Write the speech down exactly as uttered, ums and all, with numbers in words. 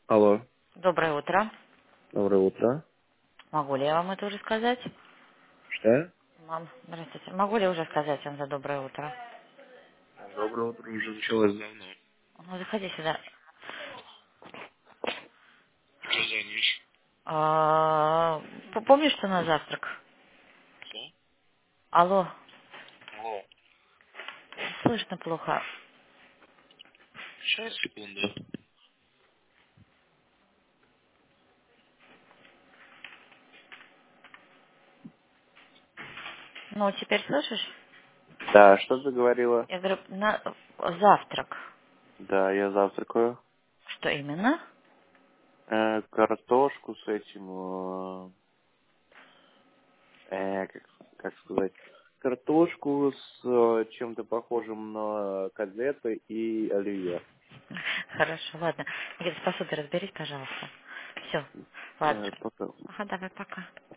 Алло, Доброе утро. доброе утро. Могу ли я вам это уже сказать? Что? Мам, здравствуйте. Могу ли уже сказать вам за доброе утро? Доброе утро уже началось давно. Ну, заходи сюда. Что звонишь? А, п- Помнишь, что на завтрак? Что? Алло, Алло. слышно плохо. Сейчас, секунду. Ну, теперь слышишь? Да, что ты говорила? Я говорю, на завтрак. Да, я завтракаю. Что именно? Э, картошку с этим, э, э, как, как сказать, картошку с э, чем-то похожим на котлеты и оливье. Хорошо, ладно. Где-то с посудой разберись, пожалуйста. Все, ладно. Э, пока. Ага, давай, пока.